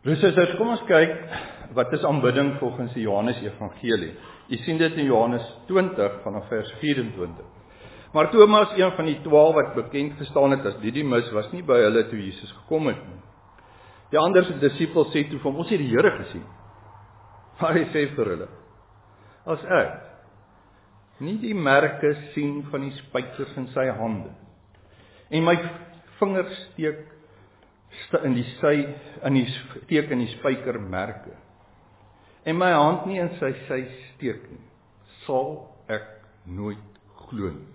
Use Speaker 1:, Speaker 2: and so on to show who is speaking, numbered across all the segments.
Speaker 1: Broers, kom ons kyk, wat is aanbidding volgens die Johannes Evangelie? Jy sien dit in Johannes 20 vanaf vers 24. Maar Thomas, een van die 12 wat bekend gestaan het as Didymus, was nie by hulle toe Jesus gekom het nie. Die ander disippels sê toe van, ons het die Here gesien. Maar hy sê vir hulle, as ek nie die merke sien van die spykers in sy hande, en my vingers steek in die spykermerke, en my hand nie in sy sy steek nie, sal ek nooit glo nie.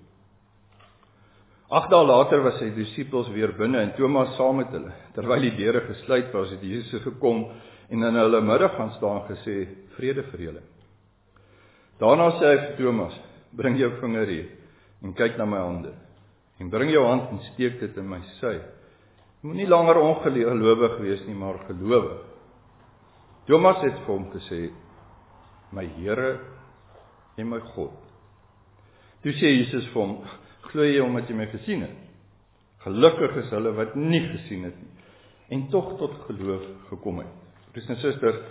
Speaker 1: 8 dae later was sy disippels weer binne en Thomas saam met hulle. Terwyl die deure gesluit was, het Jesus gekom en in hulle midde gaan staan gesê, vrede vir julle. Daarna sê hy vir Thomas, bring jou vinger hier en kyk na my hande. En bring jou hand en steek dit in my sy. Jy moet nie langer ongelowig wees nie, maar gelowig. Thomas het vir hom gesê, my Here en my God. Toe sê Jesus vir hom, glo jy omdat jy my gesien het? Gelukkig is hulle wat nie gesien het nie, en tog tot geloof gekom het. Broers en susters,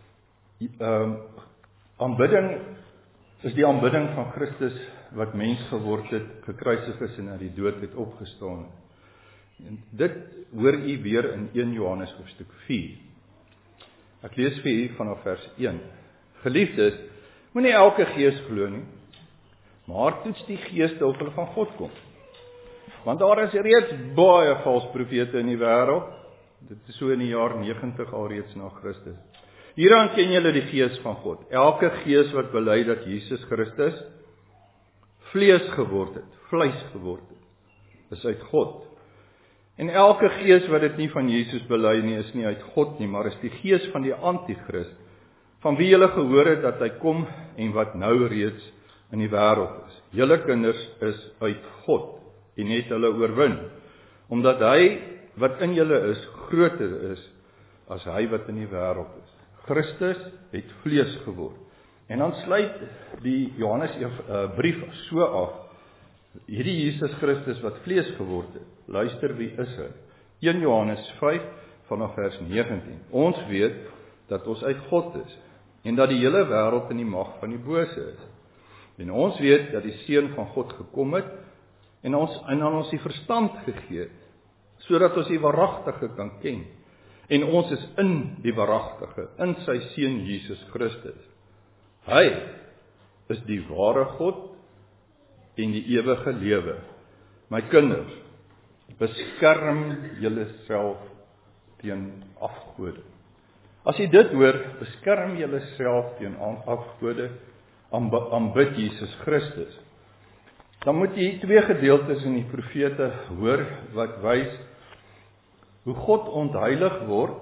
Speaker 1: aanbidding is die aanbidding van Christus wat mens geword het, gekruisig is en uit die dood het opgestaan. En dit hoor u weer in 1 Johannes hoofstuk 4. Ek lees vir u vanaf vers 1. Geliefdes, moenie elke gees glo nie, maar toets die geeste of hulle van God kom. Want daar is reeds baie valse profete in die wêreld. Dit is so in die jaar 90 alreeds na Christus. Hieraan ken julle die gees van God. Elke gees wat bely dat Jesus Christus vlees geword het, vleis geword het, is uit God. En elke gees wat dit nie van Jesus bely nie, is nie uit God nie, maar is die gees van die Antichrist, van wie julle gehoor het dat hy kom en wat nou reeds in die wêreld is. Julle kinders is uit God en het hulle oorwin, omdat hy wat in julle is, groter is as hy wat in die wêreld is. Christus het vlees geword. En dan sluit die Johannes brief so af, hierdie Jesus Christus wat vlees geword het, luister wie is hy? 1 Johannes 5 vanaf vers 19. Ons weet dat ons uit God is, en dat die hele wêreld in die mag van die bose is. En ons weet dat die Seun van God gekom het, en aan ons die verstand gegee het, sodat ons die waaragtige kan ken. En ons is in die waaragtige, in sy Seun Jesus Christus. Hy is die ware God en die ewige lewe. My kinders, beskerm julleself teen afgode. As jy dit hoor, beskerm julleself teen afgode, aanbid Jesus Christus. Dan moet jy 2 gedeeltes in die profete hoor, wat wys hoe God ontheilig word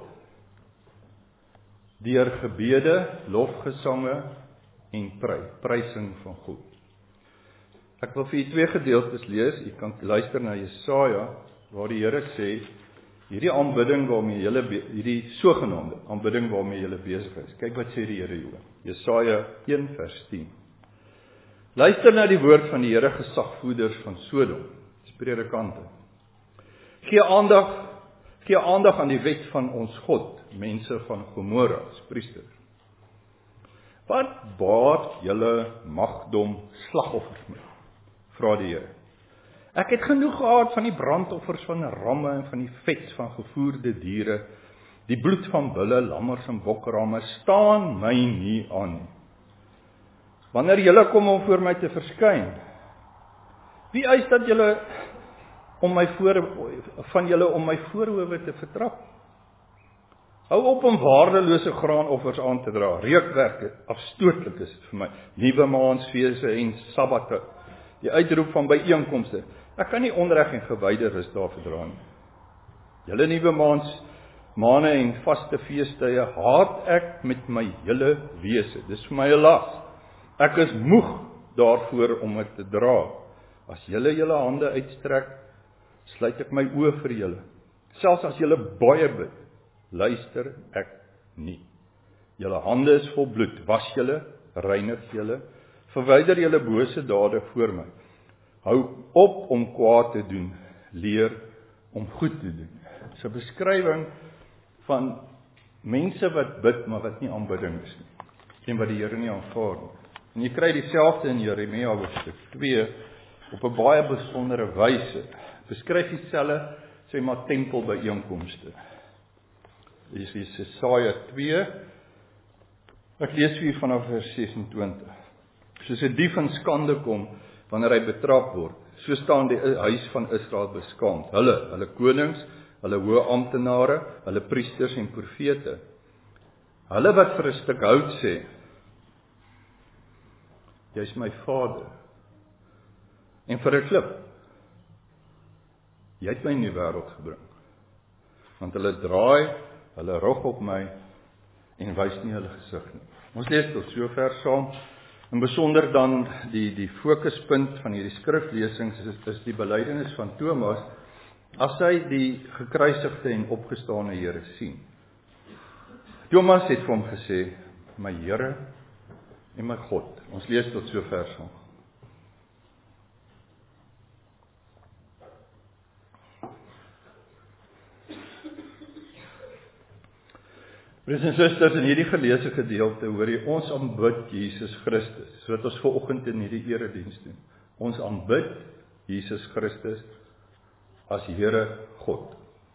Speaker 1: deur gebede, lofgesange en prysing van God. Ek wil vir julle 2 gedeeltes lees. Jy kan luister na Jesaja, waar die Here sê, hierdie aanbidding waarmee julle, hierdie sogenaamde aanbidding waarmee julle besig is. Kyk wat sê die Here hieroor. Jesaja 1 vers 10. Luister na die woord van die Here gesagvoerders van Sodom, dis predikante. Gee aandag aan die wet van ons God, mense van Gomorra, priesters. Wat baat julle magdom slagoffers mee? Vra die Here. Ek het genoeg gehad van die brandoffers van ramme en van die vet van gevoerde diere, die bloed van bulle, lammers en bokramme, staan my nie aan nie. Wanneer julle kom om voor my te verskyn, wie eis dat julle om my voorhowe te vertrap? Hou op om waardelose graanoffers aan te dra, reukwerke, afstootlik is vir my, nuwe maansfeeste en sabbate, die uitroep van byeenkomste. Ek kan nie onreg en gewyde rus daar verdra nie. Julle nuwe maane en vaste feestdae haat ek met my hele wese. Dis vir my 'n las. Ek is moeg daarvoor om dit te dra. As julle julle hande uitstrek, sluit ek my oë vir julle. Selfs as julle baie bid, luister ek nie. Julle hande is vol bloed, was julle, reinig julle, verwyder julle bose dade voor my. Hou op om kwaad te doen, leer om goed te doen. Dis 'n beskrywing van mense wat bid, maar wat nie aanbidding is nie, en wat die Here nie aanvaar nie. En jy kry dieselfde in Jeremia hoofstuk 2, op 'n baie besondere wyse, beskryf dieselfde, sê maar tempelbyeenkomste. Dis Jesaja 2, ek lees vir vanaf vers 26. Soos 'n dief in skande kom, wanneer hy betrap word, so staan die huis van Israel beskaamd, hulle konings, hulle hoë amptenare, hulle priesters en profete, hulle wat vir 'n stuk hout sê, jy is my vader, en vir 'n klip, jy het my in die wêreld gebring, want hulle draai hulle rug op my, en wys nie hulle gesig nie. Ons lees tot sover saam, en besonder dan die fokuspunt van hierdie skriflesings is die belydenis van Thomas, as hy die gekruisigde en opgestane Here sien. Thomas het vir hom gesê, my Here en my God. Ons lees tot sover saam. Broers en susters, in hierdie geleesde gedeelte hoor jy, ons aanbid Jesus Christus, so wat ons vanoggend in hierdie erediens doen. Ons aanbid Jesus Christus as Here God.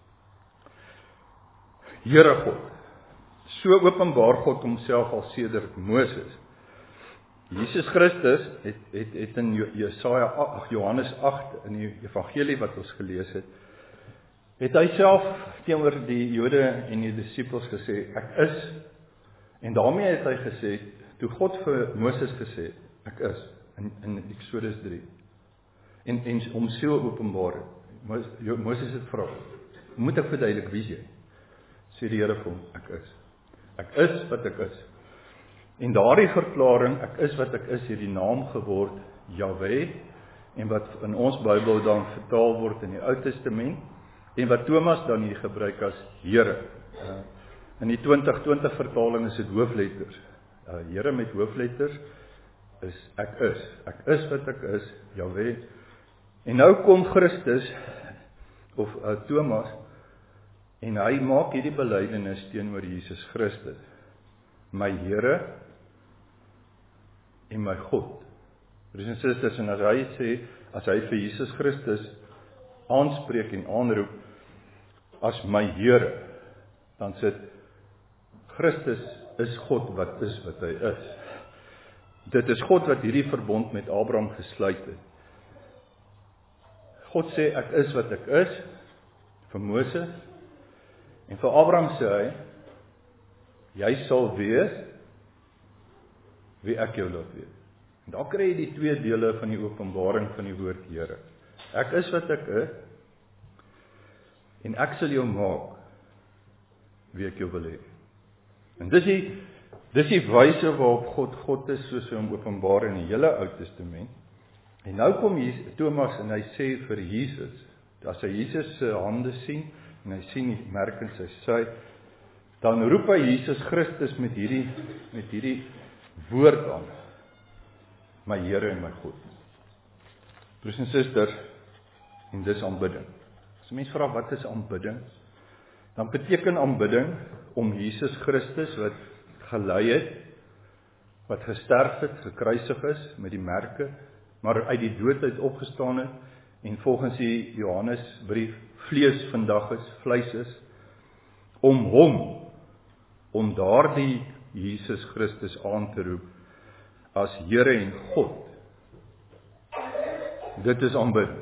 Speaker 1: Here God. So openbaar God homself al sedert Moses. Jesus Christus het in Johannes 8 in die evangelie wat ons gelees het hy self teenoor die Jode en die disippels gesê, ek is, en daarmee het hy gesê, toe God vir Moses gesê, ek is, in Exodus 3, en om so openbaar, Moses het vra, moet ek verduidelik wie jy, sê die Here vir hom, ek is wat ek is, en daardie verklaring, ek is wat ek is, het die naam geword, Jahweh, en wat in ons Bybel dan vertaal word in die Ou Testament, en wat Thomas dan hier gebruik as Here. In die 2020 vertaling is dit hoofletters. Here met hoofletters is ek is wat ek is, Jahweh. En nou kom Christus, of Thomas, en hy maak hierdie belydenis teenoor Jesus Christus. My Here en my God. Broers en susters, en as hy vir Jesus Christus aanspreek en aanroep as my Here, dan sê Christus is God wat hy is. Dit is God wat hierdie verbond met Abraham gesluit het. God sê ek is wat ek is, vir Moses, en vir Abraham sê hy, jy sal wees wie ek jou laat wees. En daar kry jy die twee dele van die openbaring van die woord Here. Ek is wat ek is, en ek sal jou maak wie ek jou wil hê. En dis die wyse waarop God is, soos hy hom openbaar in die hele Ou Testament. En nou kom Thomas en hy sê vir Jesus, as hy Jesus se hande sien, en hy sien die merk in sy sy, dan roep hy Jesus Christus met hierdie woord aan, my Here en my God. Broers en susters, en dis aanbidding. As mens vra wat is aanbidding, dan beteken aanbidding om Jesus Christus wat gelei het, wat gesterf het, gekruisig is met die merke, maar uit die dood uit opgestaan het, en volgens die Johannesbrief vlees vandag is, vleis is, om daardie Jesus Christus aan te roep as Here en God. Dit is aanbidding.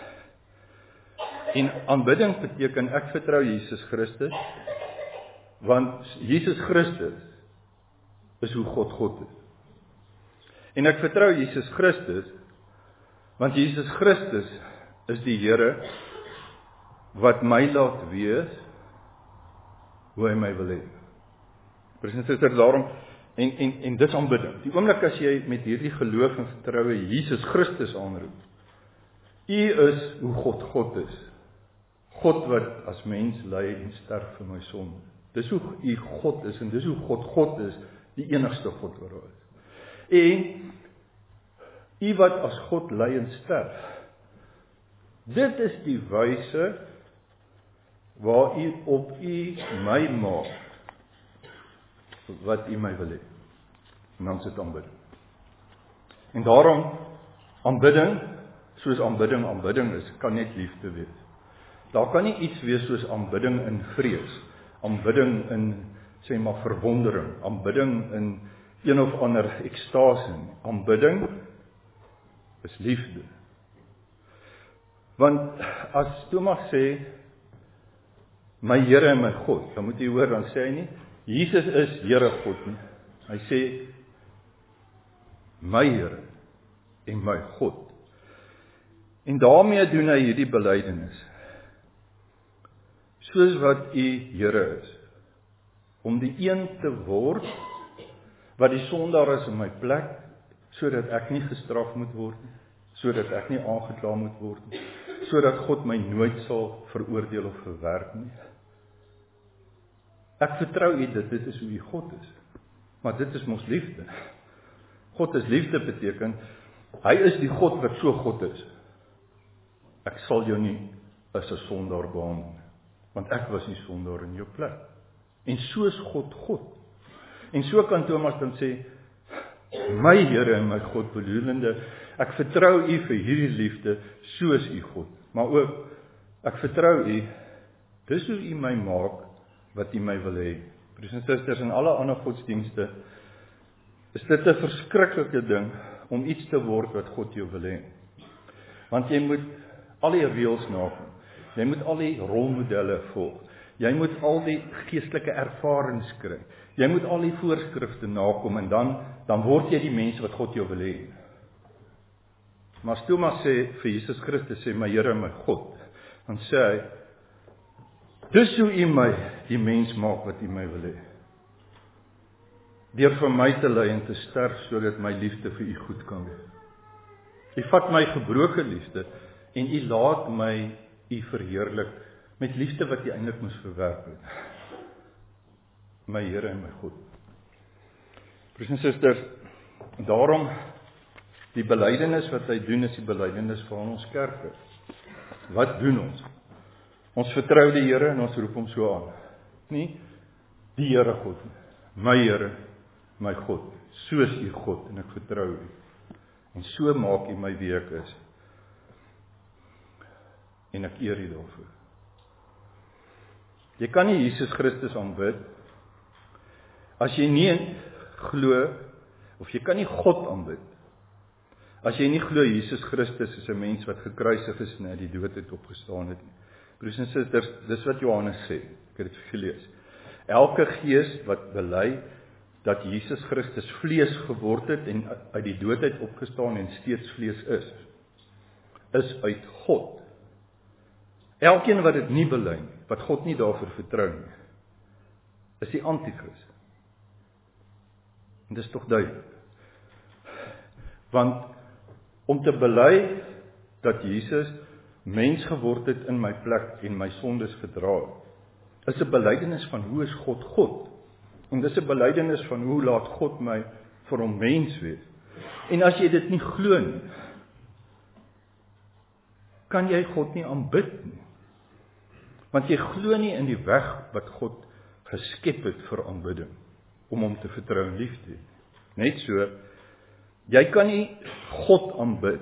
Speaker 1: En aanbidding beteken ek vertrou Jesus Christus, want Jesus Christus is hoe God is. En ek vertrou Jesus Christus, want Jesus Christus is die Here wat my laat wees hoe hy my wil hê. Broers en susters, daarom en dis aanbidding. Die oomblik as jy met hierdie geloof en vertroue Jesus Christus aanroep, U is hoe God is. God wat as mens ly en sterf vir my sonde. Dis hoe U God is en dis hoe God is, die enigste God wat daar is. En U wat as God ly en sterf. Dit is die wyse waar U op U my maak wat U my wil hê. En dan is dit aanbidding. En daarom, aanbidding, soos aanbidding is, kan net liefde wees. Daar kan nie iets wees soos aanbidding in vrees, aanbidding in, sê maar, verwondering, aanbidding in een of ander ekstase. Aanbidding is liefde. Want as Thomas sê, my Here en my God, dan moet jy hoor, dan sê hy nie, Jesus is Here God nie. Hy sê, my Here en my God. En daarmee doen hy hierdie belydenis. Soos wat U Here is, om die een te word, wat die sondaar is in my plek, sodat ek nie gestraf moet word nie, sodat ek nie aangekla moet word nie, sodat God my nooit sal veroordeel of verwerp nie. Ek vertrou U dit is hoe U God is. Maar dit is mos liefde. God is liefde beteken, hy is die God wat so God is. Ek sal jou nie as 'n sondaar behandel, want ek was nie sondaar in jou plek. En so is God. En so kan Thomas dan sê, my Here en my God, bedoelende, ek vertrou U vir hierdie liefde, soos U God. Maar ook, ek vertrou U, dis hoe U my maak, wat U my wil hê. Broers en susters, in alle ander godsdienste, is dit 'n verskriklike ding, om iets te word wat God jou wil hê. Want jy moet al die reëls nakom, jy moet al die rolmodelle volg, jy moet al die geestelike ervarings kry, jy moet al die voorskrifte nakom, en dan word jy die mens wat God jou wil hê. Maar as Thomas sê, vir Jesus Christus sê, my Here en my God, dan sê hy, dis hoe U my die mens maak wat U my wil hê. Deur vir my te ly en te sterf, sodat my liefde vir U goed kan wees. U vat my gebroke liefde, en U laat my U verheerlik, met liefde wat U eintlik moes verwerp het. My Here en my God. Broers en susters, daarom, die belydenis wat hy doen, is die belydenis van ons kerke. Wat doen ons? Ons vertrou die Here en ons roep hom so aan. Nie die Here God, my Here, my God, soos U God, en ek vertrou U. En so maak U my wie ek is. En ek eer U daarvoor. Jy kan nie Jesus Christus aanbid, as jy nie glo, of jy kan nie God aanbid, as jy nie glo Jesus Christus is 'n mens wat gekruisig is en uit die dood het opgestaan het nie. Broers en susters, dis wat Johannes sê, ek het dit gelees. Elke gees wat bely dat Jesus Christus vlees geword het en uit die dood uit opgestaan en steeds vlees is uit God. Elkeen wat dit nie bely, wat God nie daarvoor vertrou nie, is die anti-Christ. En dis tog duidelik. Want om te bely dat Jesus mens geword het in my plek en my sondes verdra, is 'n belydenis van hoe is God God. En dis 'n belydenis van hoe laat God my vir hom mens wees. En as jy dit nie glo nie, kan jy God nie aanbid nie. Want jy glo nie in die weg wat God geskep het vir aanbidding, om hom te vertrou en lief te hê. Net so, jy kan nie God aanbid,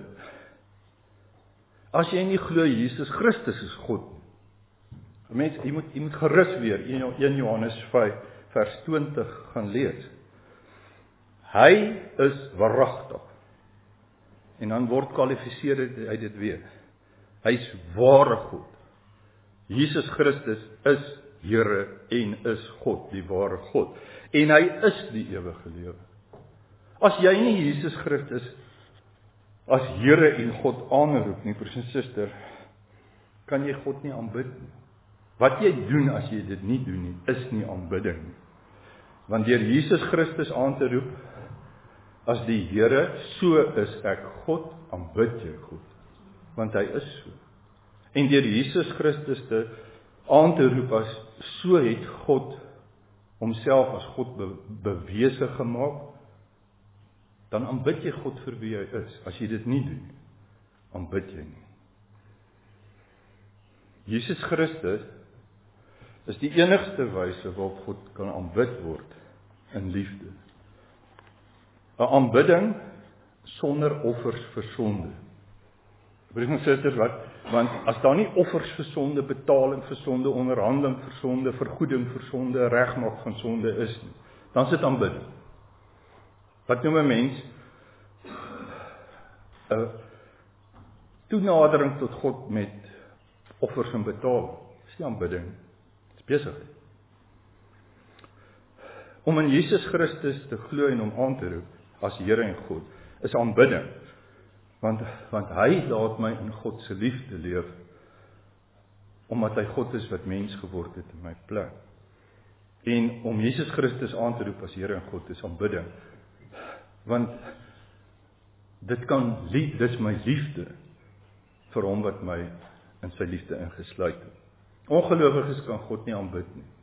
Speaker 1: as jy nie glo Jesus Christus is God. Mens, jy moet gerus weer, 1 Johannes 5, vers 20 gaan lees. Hy is waaragtig. En dan word kwalifiseer hy dit weer. Hy is ware God. Jesus Christus is Here en is God, die ware God. En hy is die ewige lewe. As jy nie Jesus Christus as Here en God aanroep nie, broers en suster, kan jy God nie aanbid nie. Wat jy doen as jy dit nie doen nie, is nie aanbidding nie. Want deur Jesus Christus aan te roep as die Here, so is ek God, aanbid jy God. Want hy is so. En deur Jesus Christus aan te roep as so het God homself as God bewese gemaak, dan aanbid jy God vir wie hy is. As jy dit nie doen, aanbid jy nie. Jesus Christus is die enigste wyse waarop God kan aanbid word. in liefde. 'n Aanbidding sonder offers vir sonde. Broers en susters, want as daar nie offers vir sonde, betaling vir sonde, onderhandeling vir sonde, vergoeding vir sonde, regmaak van sonde is nie, dan is dit aanbidding. Wat noem 'n mens? 'n toenadering tot God met offers en betaling. Dis nie aanbidding, dis besigheid. Om in Jesus Christus te glo en hom aan te roep as Here en God, is aanbidding. Want hy laat my in God se liefde leef, omdat hy God is wat mens geword het in my plek. En om Jesus Christus aan te roep as Here en God is aanbidding. Want dis my liefde vir hom wat my in sy liefde ingesluit het. Ongelowiges kan God nie aanbid nie.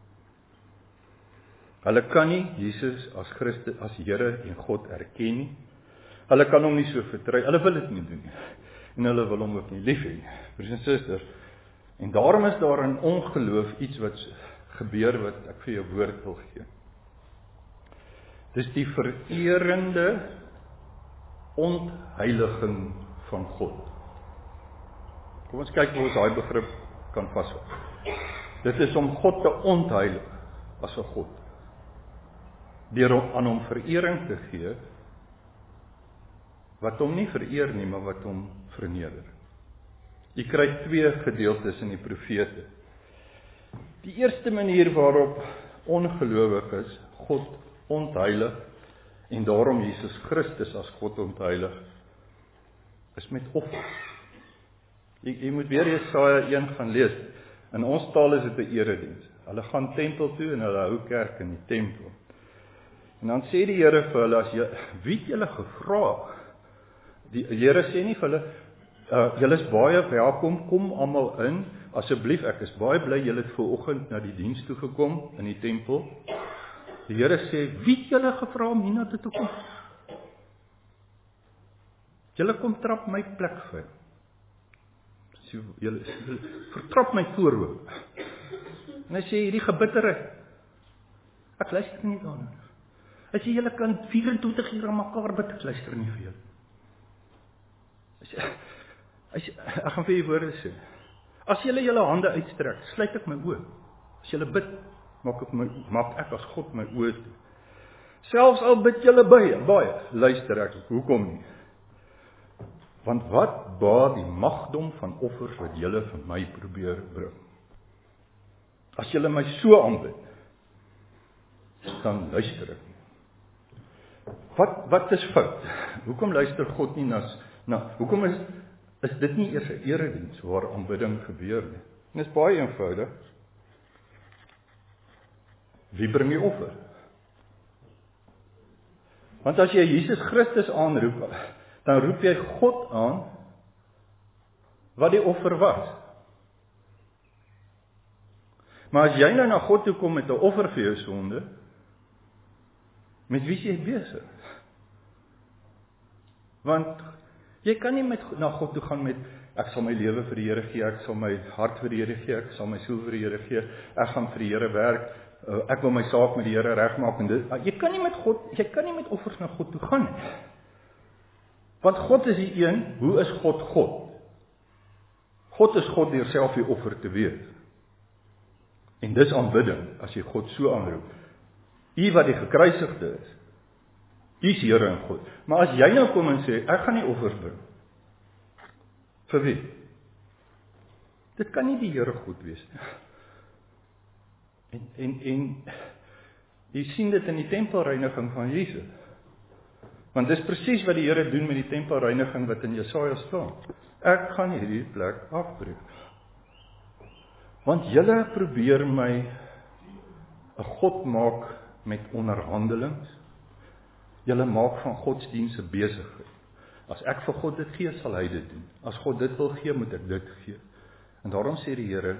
Speaker 1: Hulle kan nie Jesus as Christus, as Here en God erken nie. Hulle kan hom nie so vertrou. Hulle wil dit nie doen nie. En hulle wil hom ook nie lief hê nie. Broers en susters, en daarom is daar in ongeloof iets wat gebeur wat ek vir jou woord wil gee. Dis die vererende ontheiliging van God. Kom ons kyk hoe ons daai begrip kan vasvat. Dit is om God te ontheilig as 'n God. Deur aan hom verering te gee, wat hom nie vereer nie, maar wat hom verneder. Jy kry twee gedeeltes in die profete. Die eerste manier waarop ongelowiges God ontheilig en daarom Jesus Christus as God ontheilig, is met offers. Jy moet weer Jesaja 1 gaan lees. In ons taal is dit 'n erediens. Hulle gaan tempel toe en hulle hou kerk in die tempel. En dan sê die Here vir hulle, wie het julle gevra? Die Here sê nie vir hulle, julle is baie welkom, kom almal in, asseblief, ek is baie bly julle het vanoggend na die diens toe gekom in die tempel. Die Here sê, wie het julle gevra om hiernatoe te kom? Julle kom trap my plek vir. Julle vertrap my voorhoof. En hy sê, hierdie gebitterheid, ek luister nie daarna. Hy sê, julle kan 24 uur aan mekaar bid, ek luister nie vir julle. Ek gaan vir julle woorde sê. As julle julle hande uitstrek, sluit ek my oë. As julle bid, maak ek as God my oë toe. Selfs al bid julle baie, luister ek, hoekom nie? Want wat baat die magdom van offers wat julle vir my probeer bring? As julle my so aanbid, dan luister ek nie. Wat is fout? Hoekom luister God nie hoekom is dit nie eers 'n erediens waar aanbidding gebeur nie? En dit is baie eenvoudig. Wie bring die offer? Want as jy Jesus Christus aanroep, dan roep jy God aan wat die offer was. Maar as jy nou na God toe kom met 'n offer vir jou sonde, met wie is jy besig? Want jy kan nie na God toe gaan met, ek sal my lewe vir die Here gee, ek sal my hart vir die Here gee, ek sal my siel vir die Here gee, ek gaan vir die Here werk, ek wil my saak met die Here regmaak en dit. Jy kan nie met offers na God toe gaan nie. Want God is die een, hoe is God God? God is God deur self die offer te wees. En dis aanbidding, as jy God so aanroep. U wat die gekruisigde is, u is Here en God. Maar as jy nou kom en sê, ek gaan nie offers bring. Vir wie? Dit kan nie die Here God wees nie. En jy sien dit in die tempelreiniging van Jesus. Want dis presies wat die Here doen met die tempelreiniging wat in Jesaja staan. Ek gaan hierdie plek afbreek. Want julle probeer my 'n God maak met onderhandelings. Julle maak van godsdienst 'n besigheid. As ek vir God dit gee, sal hy dit doen. As God dit wil gee, moet ek dit gee. En daarom sê die Here,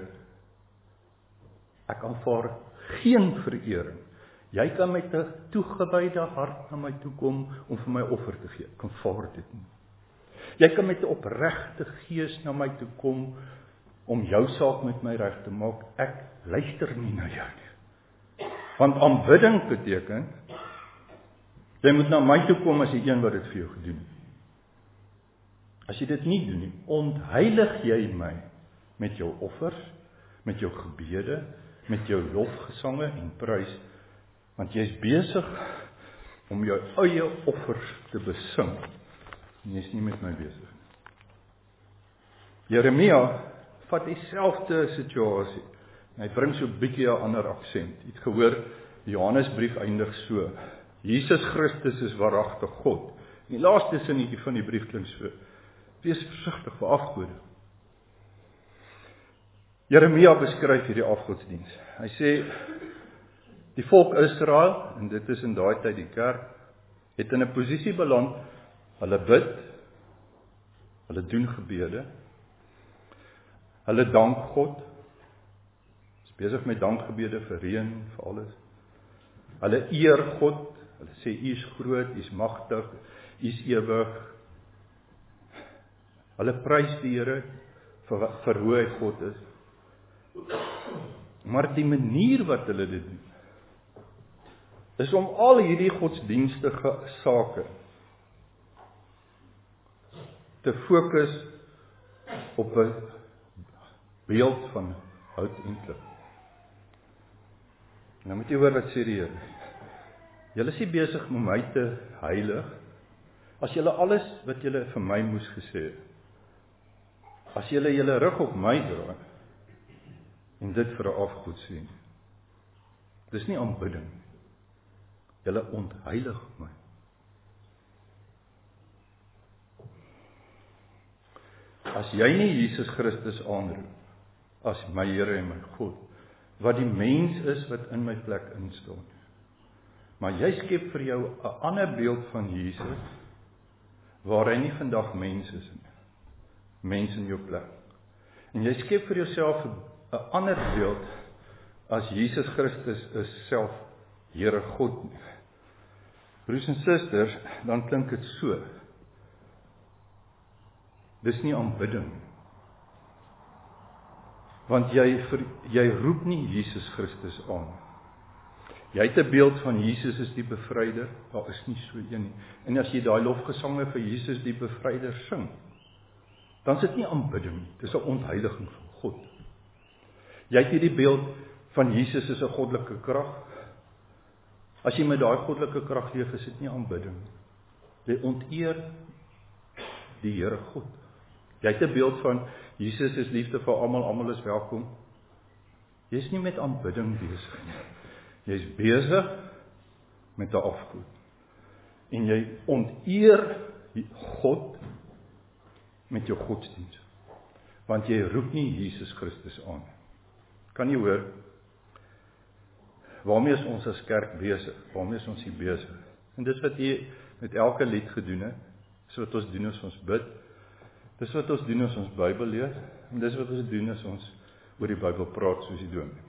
Speaker 1: ek aanvaar geen verering. Jy kan met 'n toegewyde hart na my toe kom om vir my offer te gee. Ek aanvaar dit nie. Jy kan met 'n opregte gees na my toe kom om jou saak met my reg te maak. Ek luister nie na jou nie. Want aanbidding beteken, jy moet na my toe kom as die een wat dit vir jou gedoen het. As jy dit nie doen nie, ontheilig jy my met jou offers, met jou gebede, met jou lofgesange en prys, want jy is besig om jou eie offers te besing, en jy is nie met my besig. Jeremia vat dieselfde situasie, hy bring so 'n bietjie 'n ander aksent. Jy het gehoor, die Johannesbrief eindig so, Jesus Christus is waaragtig God. En die laaste sinnetjie van die brief klink so, wees versigtig vir afgode. Jeremia beskryf hierdie afgodsdiens. Hy sê, die volk Israel, en dit is in daai tyd die kerk, het in 'n posisie beland, hulle bid, hulle doen gebede, hulle dank God, is besig met dankgebede vir reën, vir alles. Hulle eer God, hulle sê, U is groot, U is magtig, U is ewig. Hulle prys die Here vir hoe hy God is. Maar die manier wat hulle dit doen, is om al hierdie godsdienstige sake te fokus op 'n beeld van hout en klip. Nou moet jy hoor wat sê die Here. Julle is nie besig om my te heilig, as julle alles wat julle vir my moes gesê het, as julle rug op my draai, en dit vir 'n afgod sien. Dis nie aanbidding. Julle ontheilig my. As jy nie Jesus Christus aanroep, as my Here en my God, wat die mens is wat in my plek instaan, maar jy skep vir jou 'n ander beeld van Jesus, waar hy nie vandag mens is nie, mens in jou plek. En jy skep vir jouself 'n ander beeld, as Jesus Christus is self Here God nie. Broers en susters, dan klink dit so. Dis nie aanbidding. Want jy roep nie Jesus Christus aan. Jy het 'n beeld van Jesus as die bevryder, daar is nie so een nie. En as jy daai lofgesange vir Jesus die bevryder sing, dan is dit nie aanbidding nie, dis 'n ontheiliging van God. Jy het hierdie beeld van Jesus as 'n goddelike krag. As jy met daai goddelike krag leef, is dit nie aanbidding nie. Jy onteer die Here God. Jy het 'n beeld van Jesus is liefde vir almal, almal is welkom. Jy is nie met aanbidding besig nie. Jy is besig met 'n afgod. En jy onteer God met jou godsdienst. Want jy roep nie Jesus Christus aan. Kan jy hoor? Waarmee is ons as kerk besig? Waarmee is ons hier besig? En dis wat jy met elke lied gedoen het. Dis wat ons doen as ons bid. Dis wat ons doen as ons Bybel lees. En dis wat ons doen as ons oor die Bybel praat soos die dominee.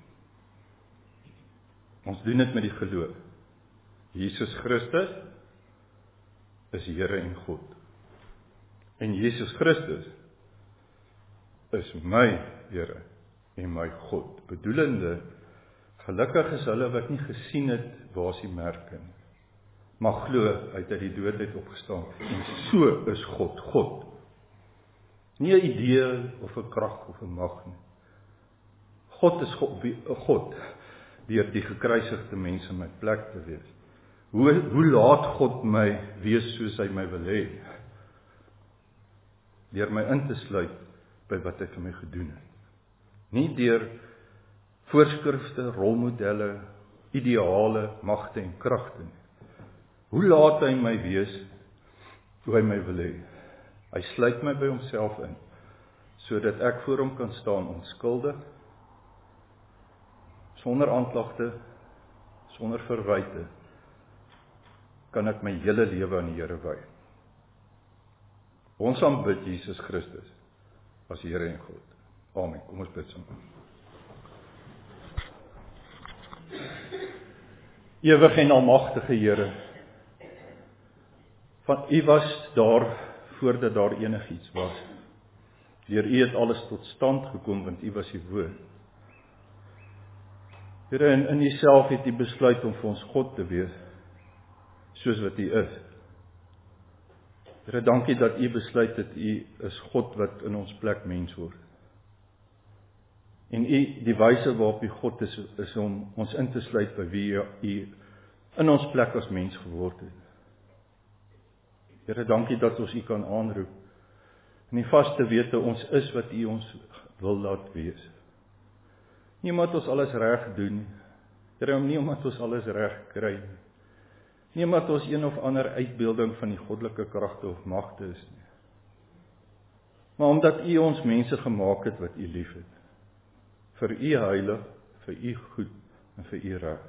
Speaker 1: Ons doen dit met die geloof. Jesus Christus is Here en God. En Jesus Christus is my Here en my God. Bedoelende, gelukkig is hulle wat nie gesien het waar is die merke nie, maar glo uit die dood uit opgestaan. En so is God, God. Nie 'n idee of 'n krag of 'n mag nie. God is God, deur die gekruisigde mense in my plek te wees. Hoe laat God my wees soos hy my wil hê? Deur my in te sluit by wat hy vir my gedoen het. Nie deur voorskrifte, rolmodelle, ideale, magte en kragte nie. Hoe laat hy my wees, hoe hy my wil hê? Hy sluit my by homself in, sodat ek voor hom kan staan onskuldig, sonder aanklagte, sonder verwyte, kan ek my hele lewe aan die Here wy. Ons aanbid Jesus Christus as Here en God. Amen. Kom ons bid saam. Ewige en almagtige Here, van U was daar voordat daar enigiets was. Deur U het alles tot stand gekom, want U was die Woord. Here, in Uself het U besluit om vir ons God te wees, soos wat U is. Here, dankie dat U besluit het U is God wat in ons plek mens word. En die wyse waarop U God is om ons in te sluit by wie U in ons plek as mens geword het. Here, dankie dat ons U kan aanroep. En die vaste wete, ons is wat U ons wil laat wees. Nie omdat ons alles reg doen, Here, nie omdat ons alles reg kry, nie omdat ons een of ander uitbeelding van die goddelike kragte of magte is nie. Maar omdat U ons mense gemaak het wat U lief het. Vir U heilig, vir U goed en vir U reg.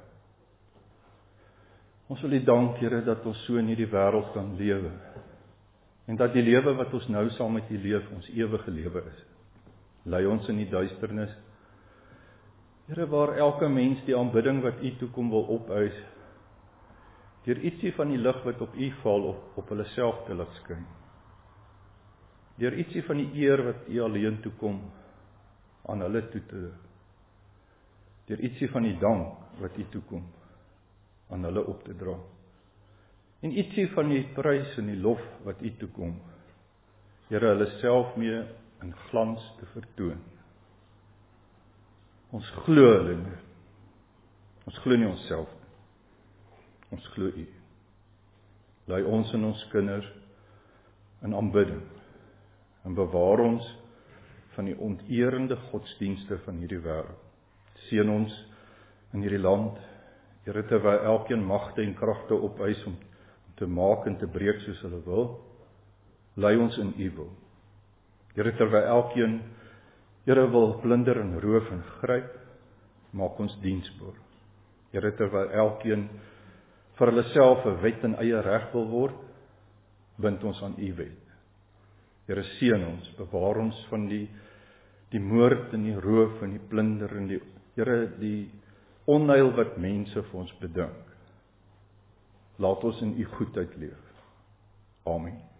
Speaker 1: Ons wil U dank, Here, dat ons so in hierdie wêreld kan lewe. En dat die lewe wat ons nou saam met U leef, ons ewige lewe is. Lei ons in die duisternis. Here, waar elke mens die aanbidding wat U toekom wil opeis, deur ietsie van die lig wat op U val, op hulle self te laat skyn. Deur ietsie van die eer wat U alleen toekom, aan hulle toe te lig. Deur ietsie van die dank wat U toekom, aan hulle op te dra. En ietsie van die prys en die lof wat U toekom, Here, hulle self mee in glans te vertoon. Ons glo hulle nie. Ons glo nie onsself nie. Ons glo U. Lei ons en ons kinders in aanbidding en bewaar ons van die onteerende godsdienste van hierdie wêreld. Seën ons in hierdie land, Here, terwyl elkeen magte en kragte opeis om te maak en te breek soos hulle wil, lei ons in U wil. Here, terwyl elkeen, Here, wil plunder en roof en gryp, maak ons diensbaar. Here, terwyl elkeen vir hulle self 'n wet en eie reg wil word, bind ons aan U wet. Here, seën ons, bewaar ons van die moord en die roof en die plunder en die onheil wat mense vir ons bedink. Laat ons in U goedheid leef. Amen.